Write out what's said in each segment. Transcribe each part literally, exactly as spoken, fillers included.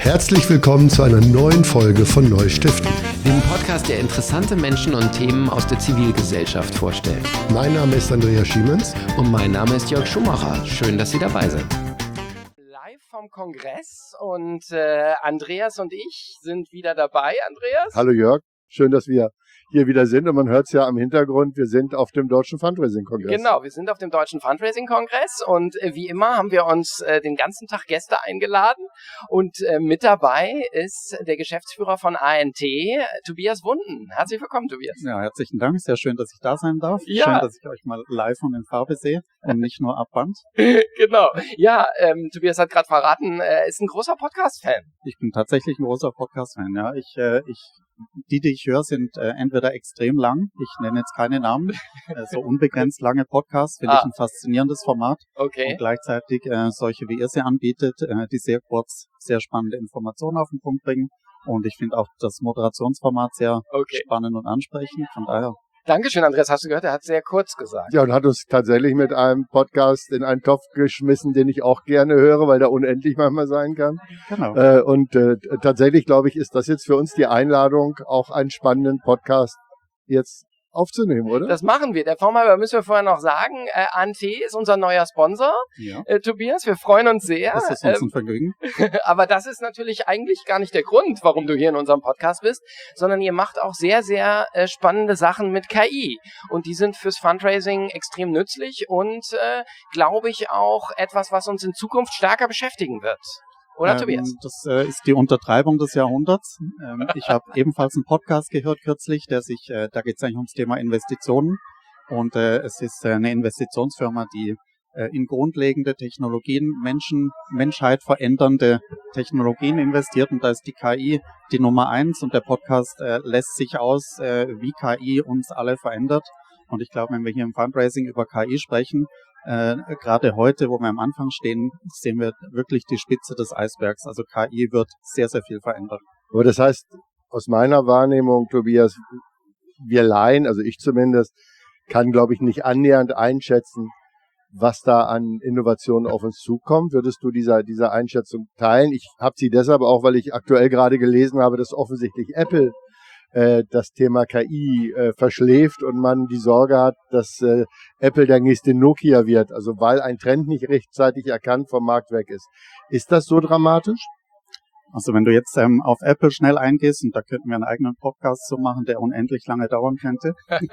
Herzlich willkommen zu einer neuen Folge von Neustiften, dem Podcast, der interessante Menschen und Themen aus der Zivilgesellschaft vorstellt. Mein Name ist Andreas Schiemens und mein Name ist Jörg Schumacher. Schön, dass Sie dabei sind. Live vom Kongress und äh, Andreas und ich sind wieder dabei. Andreas? Hallo Jörg, schön, dass wir hier wieder sind und man hört es ja am Hintergrund, wir sind auf dem Deutschen Fundraising-Kongress. Genau, wir sind auf dem Deutschen Fundraising-Kongress und äh, wie immer haben wir uns äh, den ganzen Tag Gäste eingeladen und äh, mit dabei ist der Geschäftsführer von A N T, Tobias Wunden. Herzlich willkommen, Tobias. Ja, herzlichen Dank, sehr schön, dass ich da sein darf. Ja. Schön, dass ich euch mal live und in Farbe sehe und nicht nur ab Band. Genau, ja, ähm, Tobias hat gerade verraten, er ist ein großer Podcast-Fan. Ich bin tatsächlich ein großer Podcast-Fan, ja. Ich, äh, ich Die, die ich höre, sind äh, entweder extrem lang, ich nenne jetzt keine Namen, äh, so unbegrenzt lange Podcasts, finde ah. ich ein faszinierendes Format. Okay. Und gleichzeitig äh, solche, wie ihr sie anbietet, äh, die sehr kurz, sehr spannende Informationen auf den Punkt bringen. Und ich finde auch das Moderationsformat sehr okay. spannend und ansprechend, von daher. Dankeschön, Andreas. Hast du gehört? Er hat sehr kurz gesagt. Ja, und hat uns tatsächlich mit einem Podcast in einen Topf geschmissen, den ich auch gerne höre, weil der unendlich manchmal sein kann. Genau. Äh, und äh, tatsächlich, glaube ich, ist das jetzt für uns die Einladung, auch einen spannenden Podcast jetzt aufzunehmen, oder? Das machen wir. Der Form halber müssen wir vorher noch sagen, äh, A N T ist unser neuer Sponsor. Ja. Äh, Tobias, wir freuen uns sehr. Das ist uns ähm, ein Vergnügen. Aber das ist natürlich eigentlich gar nicht der Grund, warum du hier in unserem Podcast bist, sondern ihr macht auch sehr, sehr äh, spannende Sachen mit K I. Und die sind fürs Fundraising extrem nützlich und, äh, glaube ich, auch etwas, was uns in Zukunft stärker beschäftigen wird. Oder, ähm, Tobias? Das äh, ist die Untertreibung des Jahrhunderts. Ähm, ich habe ebenfalls einen Podcast gehört kürzlich, der sich, äh, da geht es eigentlich ums Thema Investitionen. Und äh, es ist äh, eine Investitionsfirma, die äh, in grundlegende Technologien, Menschen, Menschheit verändernde Technologien investiert. Und da ist die K I die Nummer eins. Und der Podcast äh, lässt sich aus, äh, wie K I uns alle verändert. Und ich glaube, wenn wir hier im Fundraising über K I sprechen, Äh, gerade heute, wo wir am Anfang stehen, sehen wir wirklich die Spitze des Eisbergs. Also K I wird sehr, sehr viel verändern. Aber das heißt, aus meiner Wahrnehmung, Tobias, wir Laien, also ich zumindest, kann, glaube ich, nicht annähernd einschätzen, was da an Innovationen auf uns zukommt. Würdest du dieser, dieser Einschätzung teilen? Ich habe sie deshalb auch, weil ich aktuell gerade gelesen habe, dass offensichtlich Apple das Thema K I äh, verschläft und man die Sorge hat, dass äh, Apple der nächste Nokia wird, also weil ein Trend nicht rechtzeitig erkannt vom Markt weg ist. Ist das so dramatisch? Also wenn du jetzt ähm, auf Apple schnell eingehst, und da könnten wir einen eigenen Podcast so machen, der unendlich lange dauern könnte.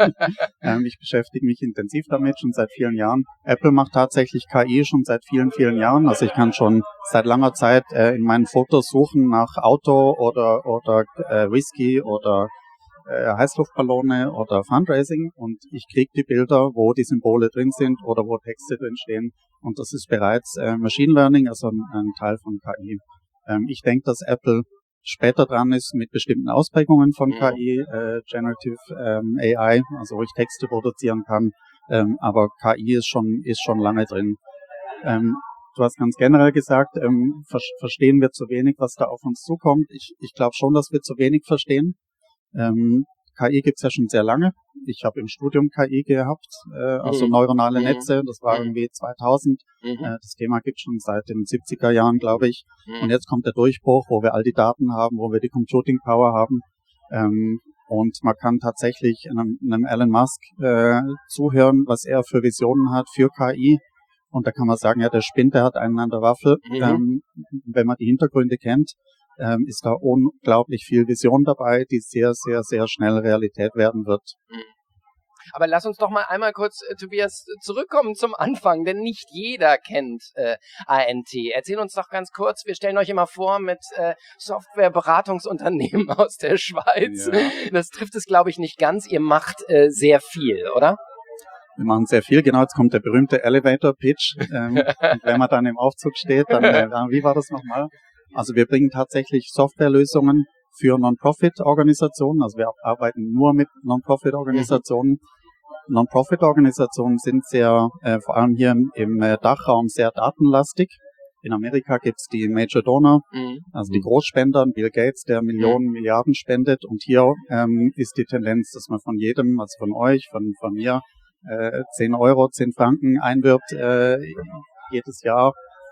ähm, ich beschäftige mich intensiv damit, schon seit vielen Jahren. Apple macht tatsächlich K I schon seit vielen, vielen Jahren. Also ich kann schon seit langer Zeit äh, in meinen Fotos suchen nach Auto oder oder äh, Whisky oder äh, Heißluftballone oder Fundraising und ich kriege die Bilder, wo die Symbole drin sind oder wo Texte drin stehen. Und das ist bereits äh, Machine Learning, also ein, ein Teil von K I. Ähm, ich denke, dass Apple später dran ist mit bestimmten Ausprägungen von K I, äh, Generative ähm, A I, also wo ich Texte produzieren kann. Ähm, aber K I ist schon ist schon lange drin. Ähm, du hast ganz generell gesagt, ähm, ver- verstehen wir zu wenig, was da auf uns zukommt. Ich, ich glaube schon, dass wir zu wenig verstehen. Ähm, K I gibt's ja schon sehr lange. Ich habe im Studium K I gehabt, äh, also Mhm. neuronale Mhm. Netze. Das war Mhm. irgendwie zweitausend. Mhm. Äh, das Thema gibt's schon seit den siebziger Jahren, glaube ich. Mhm. Und jetzt kommt der Durchbruch, wo wir all die Daten haben, wo wir die Computing Power haben. Ähm, und man kann tatsächlich einem, einem Elon Musk äh, zuhören, was er für Visionen hat für K I. Und da kann man sagen, ja, der spinnt, der hat einen an der Waffel. Mhm. Ähm, wenn man die Hintergründe kennt, ähm, ist da unglaublich viel Vision dabei, die sehr, sehr, sehr schnell Realität werden wird. Aber lass uns doch mal einmal kurz, äh, Tobias, zurückkommen zum Anfang, denn nicht jeder kennt äh, A N T. Erzähl uns doch ganz kurz, wir stellen euch immer vor mit äh, Softwareberatungsunternehmen aus der Schweiz. Ja. Das trifft es, glaube ich, nicht ganz. Ihr macht äh, sehr viel, oder? Wir machen sehr viel, genau, jetzt kommt der berühmte Elevator-Pitch. Ähm, und wenn man dann im Aufzug steht, dann, äh, wie war das nochmal? Also wir bringen tatsächlich Softwarelösungen für Non-Profit-Organisationen. Also wir arbeiten nur mit Non-Profit-Organisationen. Mhm. Non-Profit-Organisationen sind sehr, äh, vor allem hier im, im äh, Dachraum, sehr datenlastig. In Amerika gibt's die Major Donor, mhm. also die Großspender, Bill Gates, der Millionen, mhm. Milliarden spendet. Und hier ähm, ist die Tendenz, dass man von jedem, also von euch, von, von mir, äh, zehn Euro, zehn Franken einwirbt äh, jedes Jahr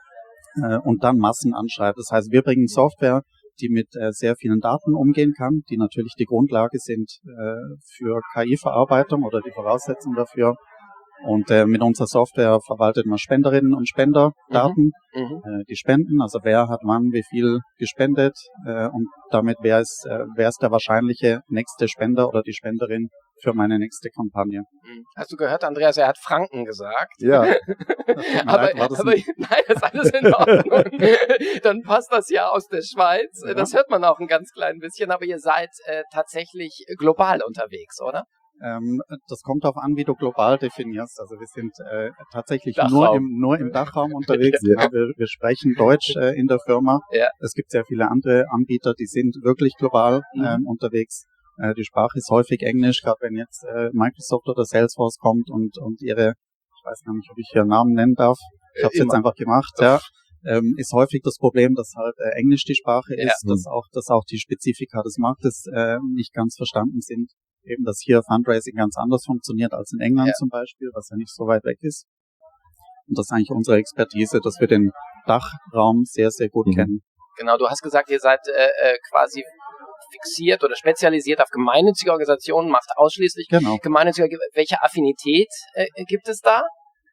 äh, und dann Massen anschreibt. Das heißt, wir bringen Software, die mit äh, sehr vielen Daten umgehen kann, die natürlich die Grundlage sind äh, für K I-Verarbeitung oder die Voraussetzung dafür. Und äh, mit unserer Software verwaltet man Spenderinnen und Spenderdaten, Mhm. Mhm. äh, die Spenden, also wer hat wann wie viel gespendet äh, und damit wer ist, äh, wer ist der wahrscheinliche nächste Spender oder die Spenderin für meine nächste Kampagne. Hast du gehört, Andreas, er hat Franken gesagt. Ja, aber leid, war das aber nicht- nein, das ist alles in Ordnung. Dann passt das ja aus der Schweiz. Ja. Das hört man auch ein ganz klein bisschen, aber ihr seid äh, tatsächlich global unterwegs, oder? Ähm, das kommt darauf an, wie du global definierst. Also wir sind äh, tatsächlich Dachraum. nur im, nur im Dachraum unterwegs. Ja. Ja, wir, wir sprechen Deutsch äh, in der Firma. Ja. Es gibt sehr viele andere Anbieter, die sind wirklich global Mhm. ähm, unterwegs. Äh, die Sprache ist häufig Englisch, gerade wenn jetzt äh, Microsoft oder Salesforce kommt und, und ihre, ich weiß gar nicht, ob ich hier Namen nennen darf, ich habe es Äh, jetzt einfach gemacht, ja. Ähm, ist häufig das Problem, dass halt äh, Englisch die Sprache ist, Ja. dass auch dass auch die Spezifika des Marktes äh, nicht ganz verstanden sind. Eben, dass hier Fundraising ganz anders funktioniert als in England Ja. zum Beispiel, was ja nicht so weit weg ist. Und das ist eigentlich unsere Expertise, dass wir den Dachraum sehr, sehr gut Mhm. kennen. Genau, du hast gesagt, ihr seid äh, äh, quasi fixiert oder spezialisiert auf gemeinnützige Organisationen, macht ausschließlich Genau. gemeinnützige. Welche Affinität äh, gibt es da?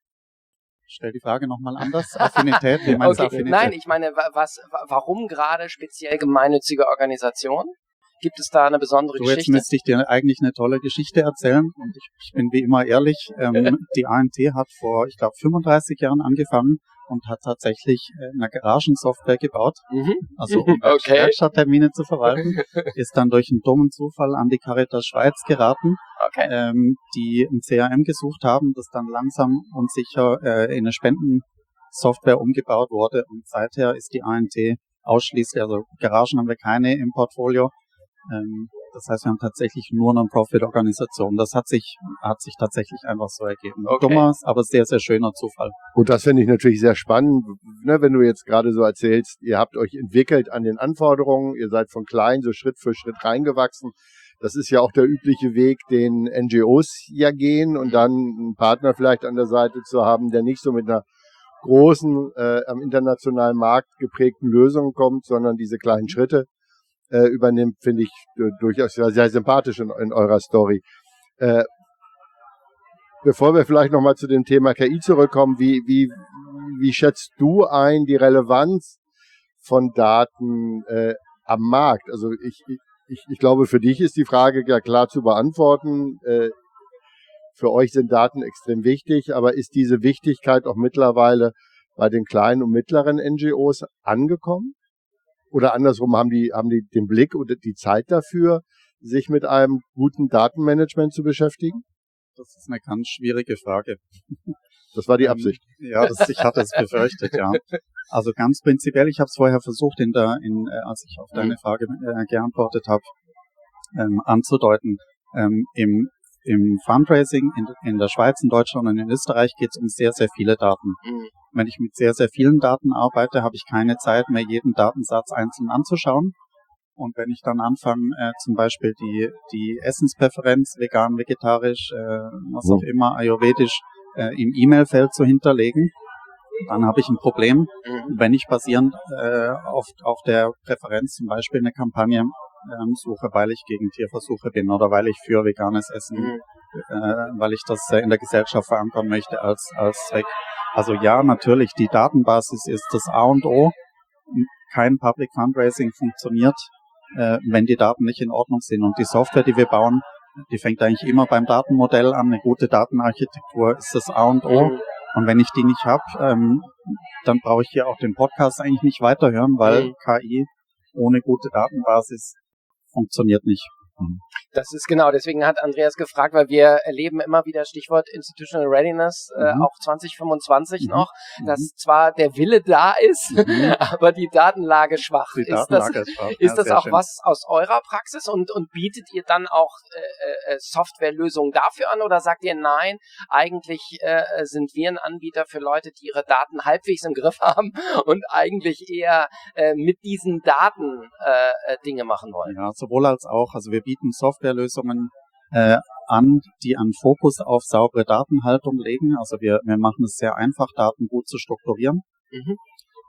Stell die Frage nochmal anders. Affinität, wie meinst du Okay. Affinität? Nein, ich meine, wa- was, wa- warum gerade speziell gemeinnützige Organisationen? Gibt es da eine besondere Du, jetzt Geschichte? müsste ich dir eigentlich eine tolle Geschichte erzählen und ich, ich bin wie immer ehrlich. Ähm, die A N T hat vor, ich glaube, fünfunddreißig Jahren angefangen und hat tatsächlich äh, eine Garagensoftware gebaut, Mhm. also um Okay. Werkstatttermine zu verwalten, ist dann durch einen dummen Zufall an die Caritas Schweiz geraten, Okay. ähm, die ein C R M gesucht haben, das dann langsam und sicher äh, in eine Spendensoftware umgebaut wurde und seither ist die A N T ausschließlich, also Garagen haben wir keine im Portfolio. Ähm, das heißt, wir haben tatsächlich nur Non-Profit-Organisationen. Das hat sich, hat sich tatsächlich einfach so ergeben. Okay. Dummer, aber sehr, sehr schöner Zufall. und das finde ich natürlich sehr spannend, ne, wenn du jetzt gerade so erzählst, ihr habt euch entwickelt an den Anforderungen, ihr seid von klein so Schritt für Schritt reingewachsen. Das ist ja auch der übliche Weg, den N G Os ja gehen und dann einen Partner vielleicht an der Seite zu haben, der nicht so mit einer großen, äh, am internationalen Markt geprägten Lösung kommt, sondern diese kleinen Schritte äh, übernimmt, finde ich äh, durchaus sehr, sehr sympathisch in, in eurer Story. Äh, bevor wir vielleicht nochmal zu dem Thema K I zurückkommen, wie, wie, wie schätzt du ein die Relevanz von Daten äh, am Markt? Also ich, ich, ich glaube, für dich ist die Frage ja klar zu beantworten. Äh, für euch sind Daten extrem wichtig, aber ist diese Wichtigkeit auch mittlerweile bei den kleinen und mittleren N G Os angekommen? Oder andersrum, haben die, haben die den Blick oder die Zeit dafür, sich mit einem guten Datenmanagement zu beschäftigen? Das ist eine ganz schwierige Frage. Das war die Ähm, Absicht. Ja, das, ich hatte es befürchtet, ja. Also ganz prinzipiell, ich habe es vorher versucht, in der, in, äh, als ich auf deine Frage äh, geantwortet habe, ähm, anzudeuten. Ähm, im, Im Fundraising in, in der Schweiz, in Deutschland und in Österreich geht es um sehr, sehr viele Daten. Mhm. Wenn ich mit sehr, sehr vielen Daten arbeite, habe ich keine Zeit mehr, jeden Datensatz einzeln anzuschauen. Und wenn ich dann anfange, äh, zum Beispiel die, die Essenspräferenz, vegan, vegetarisch, äh, was auch immer, ayurvedisch, äh, im E-Mail-Feld zu hinterlegen, dann habe ich ein Problem, Mhm. wenn ich basierend äh, auf, auf der Präferenz zum Beispiel eine Kampagne ähm, suche, weil ich gegen Tierversuche bin oder weil ich für veganes Essen, Mhm. äh, weil ich das äh, in der Gesellschaft verankern möchte als, als Zweck. Also ja, natürlich, die Datenbasis ist das A und O. Kein Public Fundraising funktioniert, äh, wenn die Daten nicht in Ordnung sind. Und die Software, die wir bauen, die fängt eigentlich immer beim Datenmodell an. Eine gute Datenarchitektur ist das A und O. Mhm. Und wenn ich die nicht habe, ähm, dann brauche ich hier auch den Podcast eigentlich nicht weiterhören, weil Mhm. K I ohne gute Datenbasis funktioniert nicht. Das ist genau, deswegen hat Andreas gefragt, weil wir erleben immer wieder Stichwort Institutional Readiness, äh, Mhm. auch zwanzig fünfundzwanzig Mhm. noch, Mhm. dass zwar der Wille da ist, Mhm. aber die Datenlage schwach. Die ist das, Datenlage ist schwach. ist Ja, das sehr auch schön. was aus eurer Praxis und, und bietet ihr dann auch äh, äh, Softwarelösungen dafür an oder sagt ihr nein, eigentlich äh, sind wir ein Anbieter für Leute, die ihre Daten halbwegs im Griff haben und eigentlich eher äh, mit diesen Daten äh, äh, Dinge machen wollen? Ja, sowohl als auch. Also wir bieten Softwarelösungen äh, an, die einen Fokus auf saubere Datenhaltung legen. Also wir, wir machen es sehr einfach, Daten gut zu strukturieren. Mhm.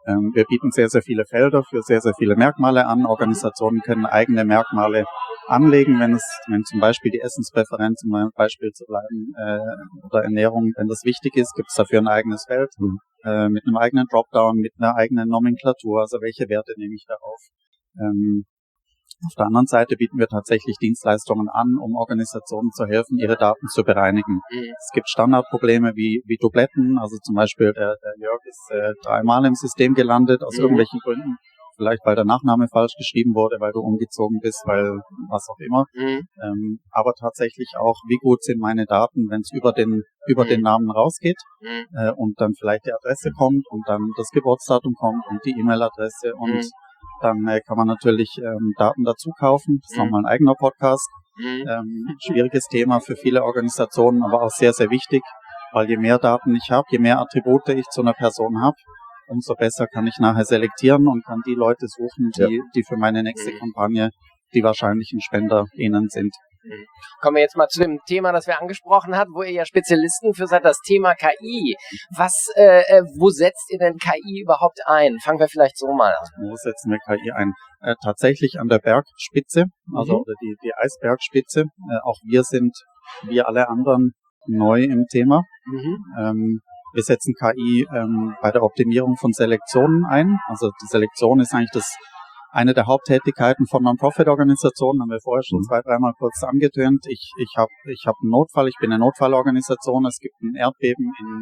Ähm, wir bieten sehr, sehr viele Felder für sehr, sehr viele Merkmale an. Organisationen können eigene Merkmale anlegen, wenn es, wenn zum Beispiel die Essenspräferenz, um ein Beispiel zu bleiben, äh, oder Ernährung, wenn das wichtig ist, gibt es dafür ein eigenes Feld, mhm. äh, mit einem eigenen Dropdown, mit einer eigenen Nomenklatur, also welche Werte nehme ich darauf. Ähm, auf der anderen Seite bieten wir tatsächlich Dienstleistungen an, um Organisationen zu helfen, ihre Daten zu bereinigen. Mhm. Es gibt Standardprobleme wie, wie Dubletten, also zum Beispiel der, der Jörg ist äh, dreimal im System gelandet, aus mhm. irgendwelchen Gründen. Vielleicht, weil der Nachname falsch geschrieben wurde, weil du umgezogen bist, weil was auch immer. Mhm. Ähm, aber tatsächlich auch, wie gut sind meine Daten, wenn es über den über mhm. den Namen rausgeht mhm. äh, und dann vielleicht die Adresse kommt und dann das Geburtsdatum kommt und die E-Mail-Adresse und mhm. dann äh, kann man natürlich ähm, Daten dazu kaufen. Das ist mhm. nochmal ein eigener Podcast. Mhm. Ähm, schwieriges Thema für viele Organisationen, aber auch sehr, sehr wichtig, weil je mehr Daten ich habe, je mehr Attribute ich zu einer Person habe, umso besser kann ich nachher selektieren und kann die Leute suchen, die, ja. die für meine nächste mhm. Kampagne die wahrscheinlichen SpenderInnen sind. Mhm. Kommen wir jetzt mal zu dem Thema, das wir angesprochen haben, wo ihr ja Spezialisten für seid, das Thema K I. Was, äh, wo setzt ihr denn K I überhaupt ein? Fangen wir vielleicht so mal an. Wo setzen wir K I ein? Äh, tatsächlich an der Bergspitze, also mhm. oder die, die Eisbergspitze. Äh, auch wir sind, wie alle anderen, neu im Thema. Mhm. Ähm, Wir setzen K I ähm, bei der Optimierung von Selektionen ein. Also die Selektion ist eigentlich das eine der Haupttätigkeiten von Non-Profit-Organisationen. Haben wir vorher schon zwei, dreimal kurz angetönt. Ich ich habe ich hab einen Notfall, ich bin eine Notfallorganisation. Es gibt ein Erdbeben in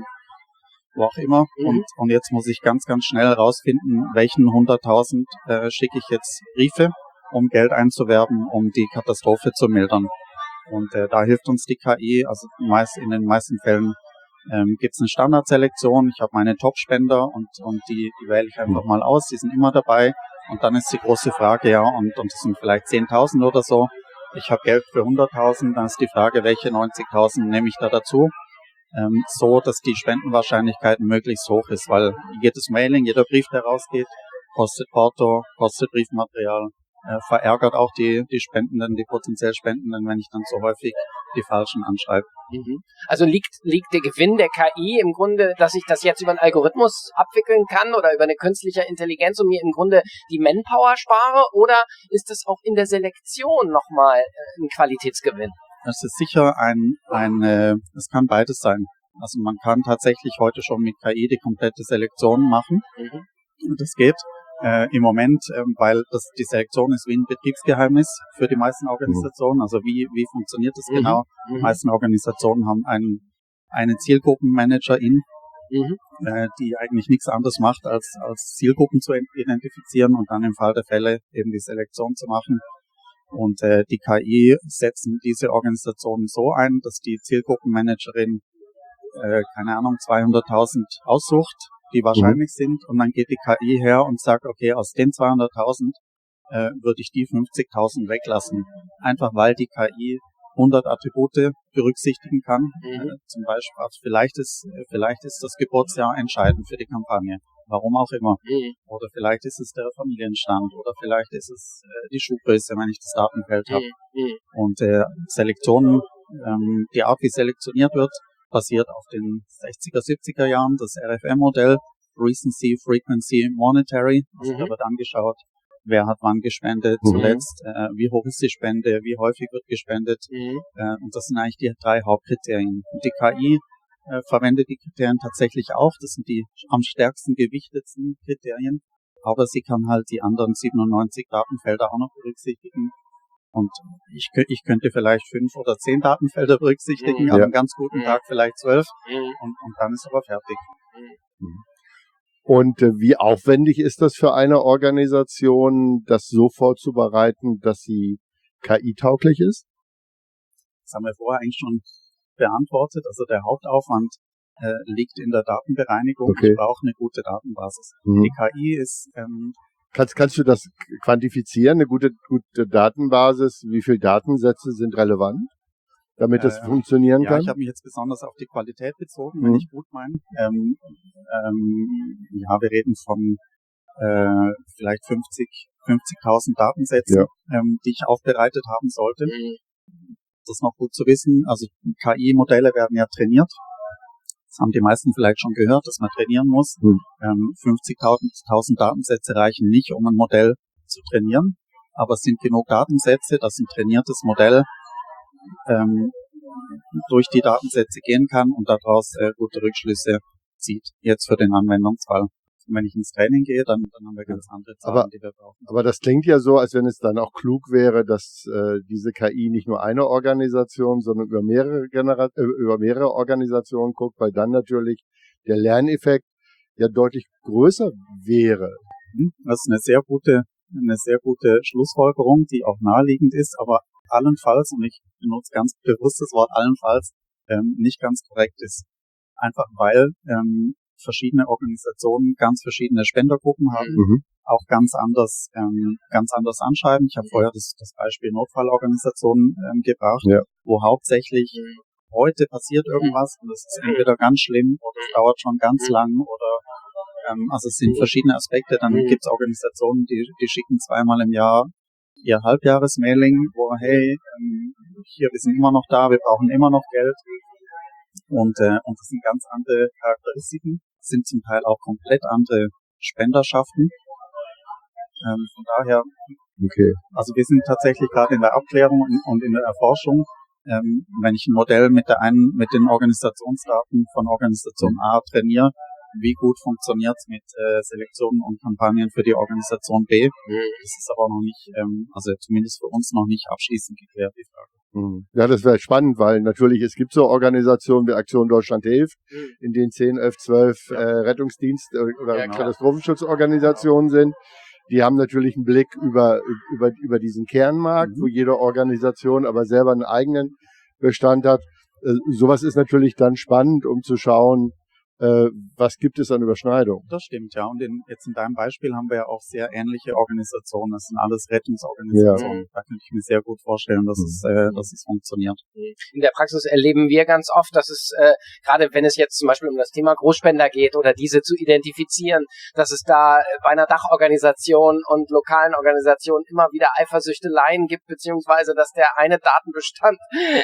wo auch immer. Mhm. Und und jetzt muss ich ganz, ganz schnell rausfinden, welchen hunderttausend äh, schicke ich jetzt Briefe, um Geld einzuwerben, um die Katastrophe zu mildern. Und äh, da hilft uns die K I, also meist in den meisten Fällen Ähm, gibt es eine Standardselektion. Ich habe meine Top-Spender und, und die, die wähle ich einfach mal aus. Die sind immer dabei. Und dann ist die große Frage, ja, und, und das sind vielleicht zehntausend oder so. Ich habe Geld für hunderttausend. Dann ist die Frage, welche neunzigtausend nehme ich da dazu? Ähm, so, dass die Spendenwahrscheinlichkeit möglichst hoch ist, weil jedes Mailing, jeder Brief, der rausgeht, kostet Porto, kostet Briefmaterial, äh, verärgert auch die, die Spendenden, die potenziell Spendenden, wenn ich dann so häufig die Falschen anschreibe. Mhm. Also liegt, liegt der Gewinn der K I im Grunde, dass ich das jetzt über einen Algorithmus abwickeln kann oder über eine künstliche Intelligenz und mir im Grunde die Manpower spare, oder ist es auch in der Selektion nochmal ein Qualitätsgewinn? Das ist sicher ein, ein, äh, es kann beides sein. Also man kann tatsächlich heute schon mit K I die komplette Selektion machen. Mhm. Das geht. Äh, im Moment, ähm, weil das, die Selektion ist wie ein Betriebsgeheimnis für die meisten Organisationen. Also wie, wie funktioniert das mhm. genau? Mhm. Die meisten Organisationen haben einen, einen Zielgruppenmanagerin, mhm. äh, die eigentlich nichts anderes macht, als, als Zielgruppen zu identifizieren und dann im Fall der Fälle eben die Selektion zu machen. Und äh, die K I setzen diese Organisationen so ein, dass die Zielgruppenmanagerin, äh, keine Ahnung, zweihunderttausend aussucht, die wahrscheinlich mhm. sind, und dann geht die K I her und sagt, okay, aus den zweihunderttausend äh, würde ich die fünfzigtausend weglassen. Einfach weil die K I hundert Attribute berücksichtigen kann. Mhm. Äh, zum Beispiel, also vielleicht ist vielleicht ist das Geburtsjahr entscheidend für die Kampagne. Warum auch immer. Mhm. Oder vielleicht ist es der Familienstand. Oder vielleicht ist es äh, die Schuhgröße, wenn ich das Datenfeld habe. Mhm. Und äh, Selektionen, ähm, die Art, wie selektioniert wird, basiert auf den sechziger, siebziger Jahren, das R F M-Modell, Recency, Frequency, Monetary. Also mhm. da wird angeschaut, wer hat wann gespendet mhm. zuletzt, äh, wie hoch ist die Spende, wie häufig wird gespendet. Mhm. Äh, und das sind eigentlich die drei Hauptkriterien. Und die K I äh, verwendet die Kriterien tatsächlich auch. Das sind die am stärksten gewichtetsten Kriterien. Aber sie kann halt die anderen siebenundneunzig Datenfelder auch noch berücksichtigen. Und ich, ich könnte vielleicht fünf oder zehn Datenfelder berücksichtigen, mhm. an einem ganz guten Tag vielleicht zwölf, mhm. und, und dann ist aber fertig. Mhm. Und äh, wie aufwendig ist das für eine Organisation, das so vorzubereiten, dass sie K I-tauglich ist? Das haben wir vorher eigentlich schon beantwortet. Also der Hauptaufwand äh, liegt in der Datenbereinigung. Okay. Ich brauche eine gute Datenbasis. Mhm. Die K I ist... Ähm, Kannst, kannst du das quantifizieren, eine gute, gute Datenbasis? Wie viele Datensätze sind relevant, damit das äh, funktionieren ja, kann? Ja, ich habe mich jetzt besonders auf die Qualität bezogen, wenn mhm. ich gut meine. Ähm, ähm, ja, wir reden von äh, vielleicht fünfzig, fünfzigtausend Datensätzen, ja. ähm, die ich aufbereitet haben sollte. Mhm. Das ist noch gut zu wissen. Also K I-Modelle werden ja trainiert. Das haben die meisten vielleicht schon gehört, dass man trainieren muss. Hm. Ähm, fünfzigtausend Datensätze reichen nicht, um ein Modell zu trainieren. Aber es sind genug Datensätze, dass ein trainiertes Modell ähm, durch die Datensätze gehen kann und daraus äh, gute Rückschlüsse zieht. Jetzt für den Anwendungsfall. Und wenn ich ins Training gehe, dann, dann haben wir ganz andere Zahlen, aber, die wir brauchen. Aber das klingt ja so, als wenn es dann auch klug wäre, dass äh, diese K I nicht nur eine Organisation, sondern über mehrere Genera- äh, über mehrere Organisationen guckt, weil dann natürlich der Lerneffekt ja deutlich größer wäre. Das ist eine sehr gute, eine sehr gute Schlussfolgerung, die auch naheliegend ist, aber allenfalls, und ich benutze ganz bewusst das Wort allenfalls, ähm, nicht ganz korrekt ist. Einfach weil ähm, verschiedene Organisationen ganz verschiedene Spendergruppen haben, Mhm. auch ganz anders ähm, ganz anders anschreiben. Ich habe vorher das, das Beispiel Notfallorganisationen ähm, gebracht, Ja. wo hauptsächlich heute passiert irgendwas und das ist entweder ganz schlimm oder es dauert schon ganz lang oder ähm, also es sind verschiedene Aspekte. Dann gibt es Organisationen, die, die schicken zweimal im Jahr ihr Halbjahresmailing, wo hey, ähm, hier, wir sind immer noch da, wir brauchen immer noch Geld. Und, äh, und das sind ganz andere Charakteristiken, sind zum Teil auch komplett andere Spenderschaften. Ähm, von daher, Okay. also wir sind tatsächlich gerade in der Abklärung und, und in der Erforschung. Ähm, wenn ich ein Modell mit der einen, mit den Organisationsdaten von Organisation A trainiere, wie gut funktioniert es mit äh, Selektionen und Kampagnen für die Organisation B? Das ist aber noch nicht, ähm, also zumindest für uns noch nicht abschließend geklärt, die Frage. Ja, das wäre spannend, weil natürlich, es gibt so Organisationen wie Aktion Deutschland hilft, in denen zehn, elf, zwölf äh, Rettungsdienst- oder Ja, klar. Katastrophenschutzorganisationen sind. Die haben natürlich einen Blick über, über, über diesen Kernmarkt, Mhm. wo jede Organisation aber selber einen eigenen Bestand hat. Äh, sowas ist natürlich dann spannend, um zu schauen, äh, was gibt es an Überschneidung. Das stimmt, ja. Und in, jetzt in deinem Beispiel haben wir ja auch sehr ähnliche Organisationen. Das sind alles Rettungsorganisationen. Da kann ich mir sehr gut vorstellen, dass es, äh, dass es funktioniert. In der Praxis erleben wir ganz oft, dass es, äh, gerade wenn es jetzt zum Beispiel um das Thema Großspender geht oder diese zu identifizieren, dass es da bei einer Dachorganisation und lokalen Organisationen immer wieder Eifersüchteleien gibt, beziehungsweise dass der eine Datenbestand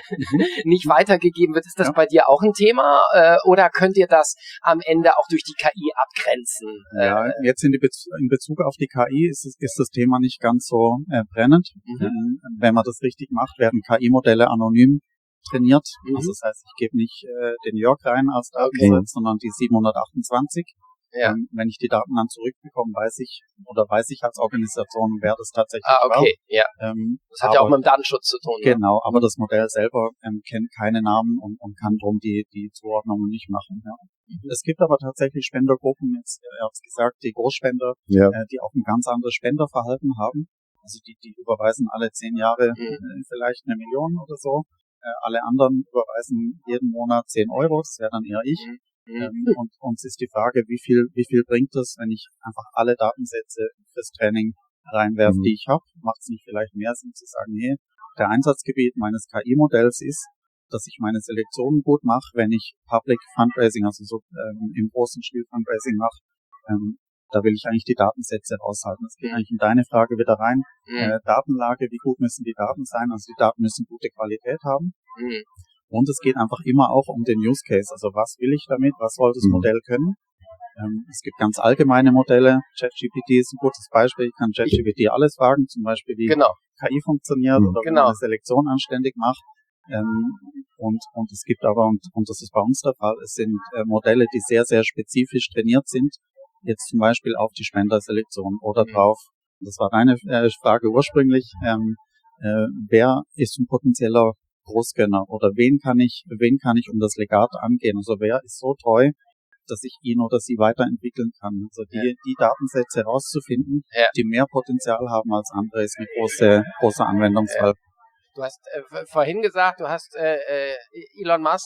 nicht weitergegeben wird. Ist das Ja. bei dir auch ein Thema äh, oder könnt ihr das am Ende auch durch die K I abgrenzen? Ja, Äh, jetzt in, die Bez in Bezug auf die K I ist, es, ist das Thema nicht ganz so äh, brennend. Mhm. Ähm, wenn man das richtig macht, werden K I-Modelle anonym trainiert. Mhm. Also das heißt, ich gebe nicht äh, den Jörg rein als Okay. Datensatz, sondern die siebenhundertachtundzwanzig. Ja. Ähm, wenn ich die Daten dann zurückbekomme, weiß ich oder weiß ich als Organisation, wer das tatsächlich ah, okay, ja. war. Ähm, Das hat ja auch aber- mit dem Datenschutz zu tun. Ne? Genau, aber das Modell selber ähm, kennt keine Namen und, und kann drum die, die Zuordnungen nicht machen. Ja. Es gibt aber tatsächlich Spendergruppen, jetzt, ihr habt es gesagt, die Großspender, Ja. äh, die auch ein ganz anderes Spenderverhalten haben. Also die, die überweisen alle zehn Jahre Mhm. äh, vielleicht eine Million oder so. Äh, alle anderen überweisen jeden Monat zehn Euro, das wäre dann eher ich. Mhm. Ähm, und uns ist die Frage, wie viel, wie viel bringt es, wenn ich einfach alle Datensätze fürs Training reinwerfe, Mhm. die ich habe? Macht es nicht vielleicht mehr Sinn zu sagen, hey, der Einsatzgebiet meines K I-Modells ist, dass ich meine Selektionen gut mache, wenn ich Public Fundraising, also so ähm, im großen Stil Fundraising mache. Ähm, da will ich eigentlich die Datensätze raushalten. Das geht eigentlich in deine Frage wieder rein. Mhm. Äh, Datenlage, wie gut müssen die Daten sein? Also die Daten müssen gute Qualität haben. Mhm. Und es geht einfach immer auch um den Use Case. Also was will ich damit? Was soll das Mhm. Modell können? Ähm, es gibt ganz allgemeine Modelle. ChatGPT ist ein gutes Beispiel. Ich kann ChatGPT alles fragen, zum Beispiel wie Genau. K I funktioniert Mhm. oder wie Genau. man eine Selektion anständig macht. Ähm, und, und es gibt aber, und, und das ist bei uns der Fall, es sind äh, Modelle, die sehr, sehr spezifisch trainiert sind. Jetzt zum Beispiel auf die Spenderselektion oder Mhm. drauf. Das war deine äh, Frage ursprünglich. Ähm, äh, wer ist ein potenzieller Großgönner oder wen kann ich, wen kann ich um das Legat angehen? Also wer ist so treu, dass ich ihn oder sie weiterentwickeln kann? Also die, Ja. die Datensätze herauszufinden, Ja. die mehr Potenzial haben als andere, ist eine große, große Anwendungsfall. Du hast äh, v- vorhin gesagt, du hast äh, äh, Elon Musk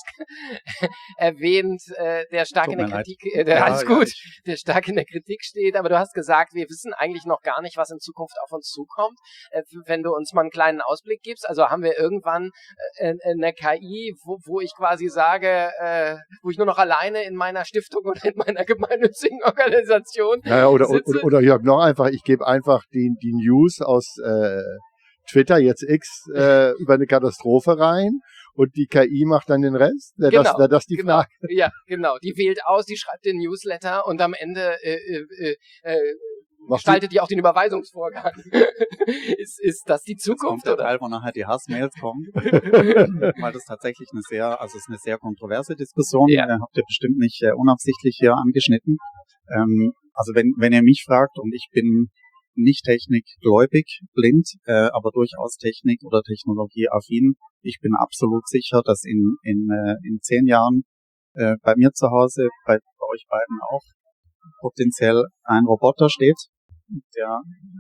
erwähnt, äh, der stark Tut in der mir leid. Kritik, äh, der, Ja, alles ja, gut, ich- der stark in der Kritik steht, aber du hast gesagt, wir wissen eigentlich noch gar nicht, was in Zukunft auf uns zukommt. Äh, wenn du uns mal einen kleinen Ausblick gibst, also haben wir irgendwann äh, eine K I, wo, wo ich quasi sage, äh, wo ich nur noch alleine in meiner Stiftung oder in meiner gemeinnützigen Organisation Naja, oder, sitze? oder, oder Jörg, noch einfach, ich gebe einfach die, die News aus äh, Twitter, jetzt X, äh, über eine Katastrophe rein und die K I macht dann den Rest? Wäre Genau, das, wär das die genau. Frage? Ja, genau. Die wählt aus, die schreibt den Newsletter und am Ende äh, äh, äh, Macht gestaltet die auch den Überweisungsvorgang. ist, ist das die Jetzt Zukunft, kommt der oder? Teil, wo nachher die Hassmails kommen, weil das tatsächlich eine sehr, also es ist eine sehr kontroverse Diskussion. Ja. Äh, habt ihr bestimmt nicht äh, unabsichtlich hier angeschnitten. Ähm, also wenn wenn ihr mich fragt, und ich bin nicht technikgläubig, blind, äh, aber durchaus Technik- oder Technologieaffin, ich bin absolut sicher, dass in in äh, in zehn Jahren äh, bei mir zu Hause, bei, bei euch beiden auch, potenziell ein Roboter steht, der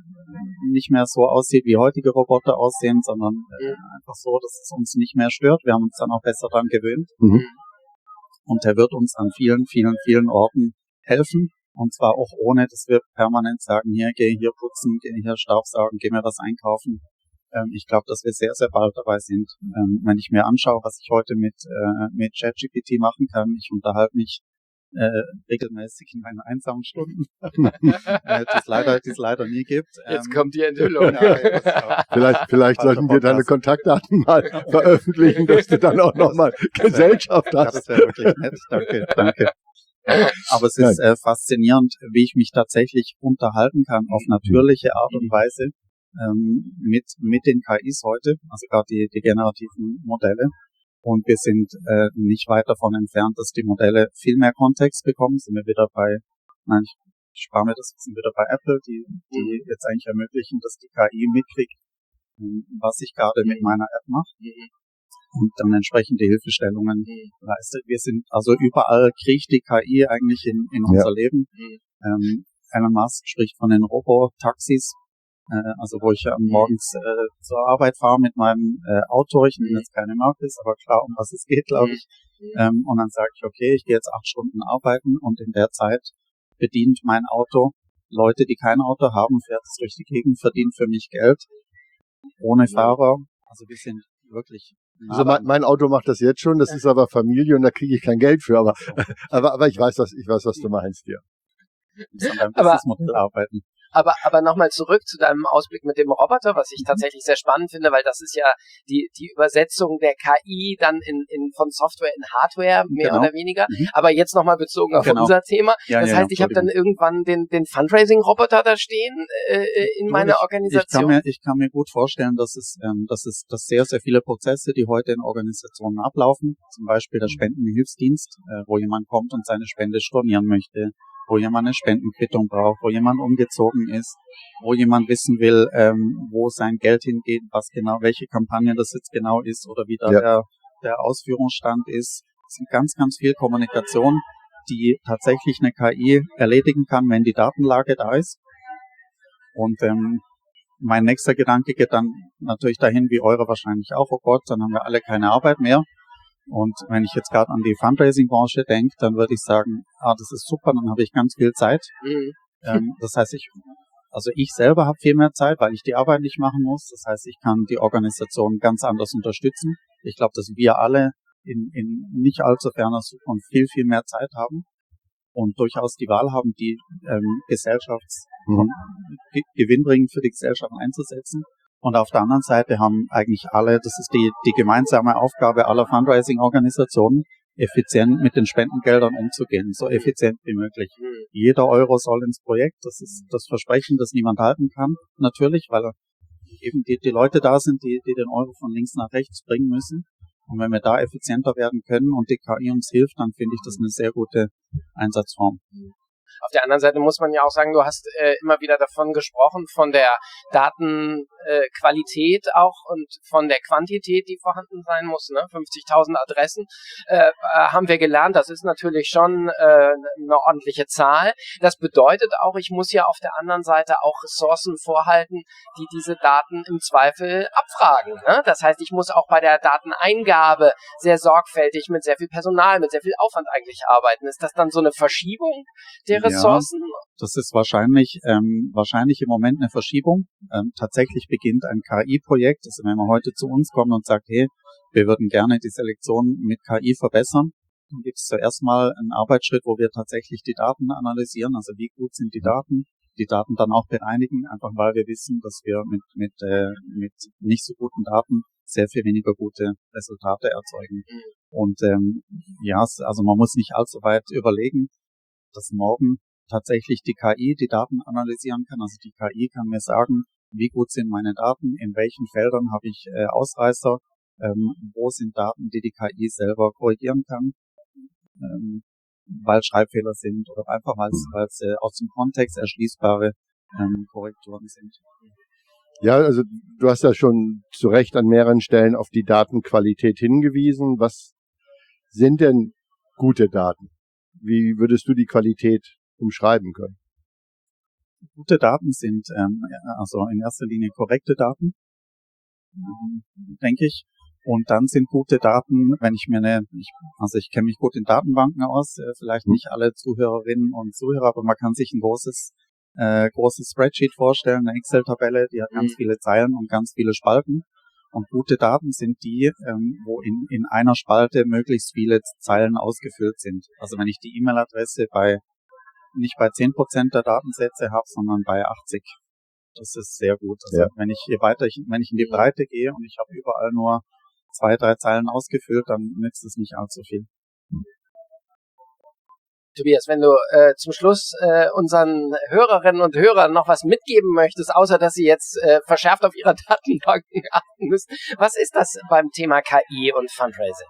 nicht mehr so aussieht, wie heutige Roboter aussehen, sondern äh, einfach so, dass es uns nicht mehr stört. Wir haben uns dann auch besser daran gewöhnt. Mhm. Und der wird uns an vielen, vielen, vielen Orten helfen. Und zwar auch ohne, dass wir permanent sagen, hier, geh hier putzen, geh hier Staubsaugen, geh mir was einkaufen. Ähm, ich glaube, dass wir sehr, sehr bald dabei sind. Ähm, wenn ich mir anschaue, was ich heute mit, äh, mit ChatGPT machen kann, ich unterhalte mich Äh, regelmäßig in meinen einsamen Stunden, äh, die es leider, die es leider nie gibt. Jetzt Ähm, kommt die Enthüllung. ja, jetzt auch. Vielleicht, vielleicht Falscher sollten wir deine Podcast. Kontaktdaten mal veröffentlichen, dass du dann auch nochmal Gesellschaft Ja, hast. das wäre wirklich nett. Danke, danke. Aber es ist äh, faszinierend, wie ich mich tatsächlich unterhalten kann auf natürliche Art und Weise ähm, mit mit den K Is heute, also gerade die, die generativen Modelle. Und wir sind äh, nicht weit davon entfernt, dass die Modelle viel mehr Kontext bekommen. Sind wir wieder bei, nein, ich, ich spare mir das, sind wieder bei Apple, die die jetzt eigentlich ermöglichen, dass die K I mitkriegt, ähm, was ich gerade mit meiner App mache. Und dann entsprechende Hilfestellungen leistet. Wir sind, also überall kriegt die K I eigentlich in, in unser Ja. Leben. Ähm, Elon Musk spricht von den Robotaxis, äh, also wo ich äh, morgens äh, zur Arbeit fahre mit meinem äh, Auto. Ich nehme jetzt keine Marke, ist aber klar, um was es geht, glaube ich. Ähm, und dann sage ich, okay, ich gehe jetzt acht Stunden arbeiten und in der Zeit bedient mein Auto Leute, die kein Auto haben, fährt es durch die Gegend, verdient für mich Geld, ohne Fahrer. Also wir sind wirklich Also mein, mein Auto macht das jetzt schon, das ist aber Familie und da kriege ich kein Geld für, aber, aber, aber ich weiß, was, ich weiß, was du meinst, ja. an Aber- das Modell arbeiten. Aber, aber nochmal zurück zu deinem Ausblick mit dem Roboter, was ich tatsächlich sehr spannend finde, weil das ist ja die, die Übersetzung der K I dann in, in, von Software in Hardware, mehr Genau. oder weniger. Mhm. Aber jetzt nochmal bezogen auf Genau. unser Thema. Ja, Das ja, heißt, ich habe dann Entschuldigung. irgendwann den, den Fundraising-Roboter da stehen äh, in Du, meiner ich, Organisation. Ich kann, mir, ich kann mir gut vorstellen, dass es, ähm, dass es, dass sehr, sehr viele Prozesse, die heute in Organisationen ablaufen, zum Beispiel der Spendenhilfsdienst, äh, wo jemand kommt und seine Spende stornieren möchte, wo jemand eine Spendenquittung braucht, wo jemand umgezogen ist, wo jemand wissen will, ähm, wo sein Geld hingeht, was genau, welche Kampagne das jetzt genau ist oder wie da Ja. der, der Ausführungsstand ist. Es sind ganz, ganz viel Kommunikation, die tatsächlich eine K I erledigen kann, wenn die Datenlage da ist. Und ähm, mein nächster Gedanke geht dann natürlich dahin, wie eure wahrscheinlich auch, oh Gott, dann haben wir alle keine Arbeit mehr. Und wenn ich jetzt gerade an die Fundraising-Branche denke, dann würde ich sagen, ah, das ist super, dann habe ich ganz viel Zeit. Mhm. Ähm, das heißt, ich, also ich selber habe viel mehr Zeit, weil ich die Arbeit nicht machen muss. Das heißt, ich kann die Organisation ganz anders unterstützen. Ich glaube, dass wir alle in, in nicht allzu ferner Zukunft viel, viel mehr Zeit haben und durchaus die Wahl haben, die ähm, Gesellschafts- Mhm. Ge- gewinnbringend für die Gesellschaft einzusetzen. Und auf der anderen Seite haben eigentlich alle, das ist die, die gemeinsame Aufgabe aller Fundraising-Organisationen, effizient mit den Spendengeldern umzugehen, so effizient wie möglich. Mhm. Jeder Euro soll ins Projekt, das ist das Versprechen, das niemand halten kann, natürlich, weil eben die, die Leute da sind, die, die den Euro von links nach rechts bringen müssen. Und wenn wir da effizienter werden können und die K I uns hilft, dann finde ich das eine sehr gute Einsatzform. Auf der anderen Seite muss man ja auch sagen, du hast äh, immer wieder davon gesprochen, von der Datenqualität äh, auch und von der Quantität, die vorhanden sein muss, ne? fünfzigtausend Adressen, äh, äh, haben wir gelernt, das ist natürlich schon äh, eine ordentliche Zahl. Das bedeutet auch, ich muss ja auf der anderen Seite auch Ressourcen vorhalten, die diese Daten im Zweifel abfragen. Ne? Das heißt, ich muss auch bei der Dateneingabe sehr sorgfältig mit sehr viel Personal, mit sehr viel Aufwand eigentlich arbeiten. Ist das dann so eine Verschiebung der Ressourcen? Ja, das ist wahrscheinlich ähm, wahrscheinlich im Moment eine Verschiebung. Ähm, tatsächlich beginnt ein K I-Projekt. Also wenn man heute zu uns kommt und sagt, hey, wir würden gerne die Selektion mit K I verbessern, dann gibt es zuerst mal einen Arbeitsschritt, wo wir tatsächlich die Daten analysieren. Also wie gut sind die Daten? die Daten dann auch bereinigen, einfach weil wir wissen, dass wir mit, mit, äh, mit nicht so guten Daten sehr viel weniger gute Resultate erzeugen. Und ähm, ja, also man muss nicht allzu weit überlegen, dass morgen tatsächlich die K I die Daten analysieren kann. Also die K I kann mir sagen, wie gut sind meine Daten, in welchen Feldern habe ich äh, Ausreißer, ähm, wo sind Daten, die die K I selber korrigieren kann, ähm, weil Schreibfehler sind oder einfach weil es äh, aus dem Kontext erschließbare ähm, Korrekturen sind. Ja, also du hast ja schon zu Recht an mehreren Stellen auf die Datenqualität hingewiesen. Was sind denn gute Daten? Wie würdest du die Qualität umschreiben können? Gute Daten sind ähm, also in erster Linie korrekte Daten, ähm, denke ich. Und dann sind gute Daten, wenn ich mir eine, ich, also ich kenne mich gut in Datenbanken aus, äh, vielleicht nicht alle Zuhörerinnen und Zuhörer, aber man kann sich ein großes äh, großes Spreadsheet vorstellen, eine Excel-Tabelle, die hat ganz viele Zeilen und ganz viele Spalten. Und gute Daten sind die, ähm, wo in, in einer Spalte möglichst viele Zeilen ausgefüllt sind. Also wenn ich die E-Mail-Adresse bei nicht bei zehn Prozent der Datensätze habe, sondern bei achtzig. Das ist sehr gut. Also ja. wenn ich hier weiter, ich, wenn ich in die Breite gehe und ich habe überall nur zwei, drei Zeilen ausgefüllt, dann nützt es nicht allzu viel. Tobias, wenn du äh, zum Schluss äh, unseren Hörerinnen und Hörern noch was mitgeben möchtest, außer dass sie jetzt äh, verschärft auf ihre Datenbanken achten müssen, was ist das beim Thema K I und Fundraising?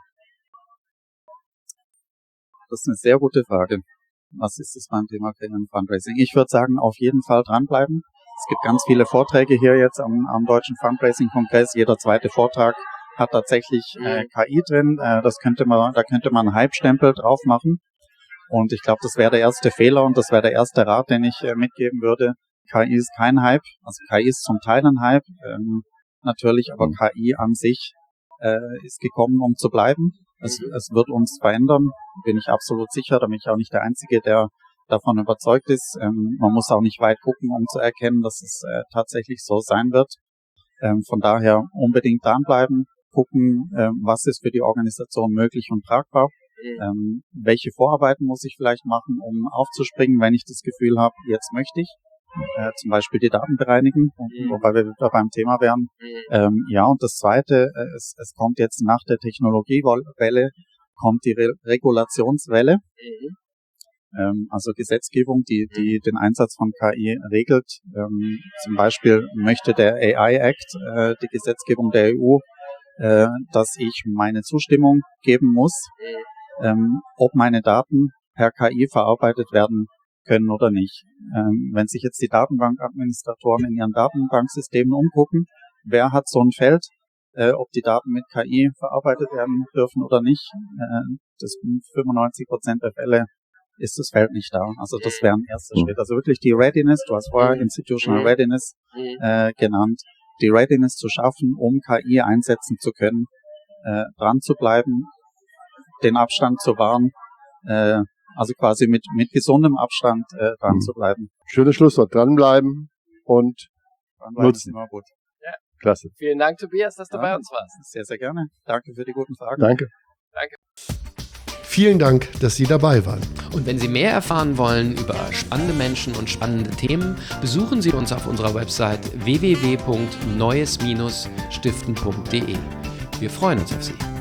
Das ist eine sehr gute Frage. Was ist es beim Thema K I und Fundraising? Ich würde sagen, auf jeden Fall dranbleiben. Es gibt ganz viele Vorträge hier jetzt am, am Deutschen Fundraising-Kongress. Jeder zweite Vortrag hat tatsächlich äh, K I drin. Äh, das könnte man, da könnte man einen Hype-Stempel drauf machen. Und ich glaube, das wäre der erste Fehler und das wäre der erste Rat, den ich äh, mitgeben würde. K I ist kein Hype. Also K I ist zum Teil ein Hype, ähm, natürlich, aber K I an sich äh, ist gekommen, um zu bleiben. Es, es wird uns verändern, bin ich absolut sicher. Da bin ich auch nicht der Einzige, der davon überzeugt ist. Ähm, man muss auch nicht weit gucken, um zu erkennen, dass es äh, tatsächlich so sein wird. Ähm, von daher unbedingt dranbleiben, gucken, äh, was ist für die Organisation möglich und tragbar. Ähm, welche Vorarbeiten muss ich vielleicht machen, um aufzuspringen, wenn ich das Gefühl habe, jetzt möchte ich äh, zum Beispiel die Daten bereinigen, mhm. wobei wir wieder beim Thema wären. Mhm. Ähm, ja, und das Zweite, äh, es, es kommt jetzt nach der Technologiewelle, kommt die Re- Regulationswelle, mhm. ähm, also Gesetzgebung, die, die den Einsatz von K I regelt. Ähm, zum Beispiel möchte der A I Act, äh, die Gesetzgebung der E U, äh, dass ich meine Zustimmung geben muss, mhm. Ähm, ob meine Daten per K I verarbeitet werden können oder nicht. Ähm, wenn sich jetzt die Datenbankadministratoren in ihren Datenbanksystemen umgucken, wer hat so ein Feld, äh, ob die Daten mit K I verarbeitet werden dürfen oder nicht, äh, das fünfundneunzig Prozent der Fälle ist das Feld nicht da. Also das wäre ein erster Schritt. Also wirklich die Readiness, du hast vorher Institutional Readiness äh, genannt, die Readiness zu schaffen, um K I einsetzen zu können, äh, dran zu bleiben, den Abstand zu wahren, äh, also quasi mit mit gesundem Abstand äh, dran mhm. zu bleiben. Schönes Schlusswort, dranbleiben und dranbleiben nutzen. Immer gut. Ja. Klasse. Vielen Dank, Tobias, dass du ja. bei uns warst. Sehr, sehr gerne. Danke für die guten Fragen. Danke. Danke. Vielen Dank, dass Sie dabei waren. Und wenn Sie mehr erfahren wollen über spannende Menschen und spannende Themen, besuchen Sie uns auf unserer Website w w w punkt neues Bindestrich stiften punkt d e. Wir freuen uns auf Sie.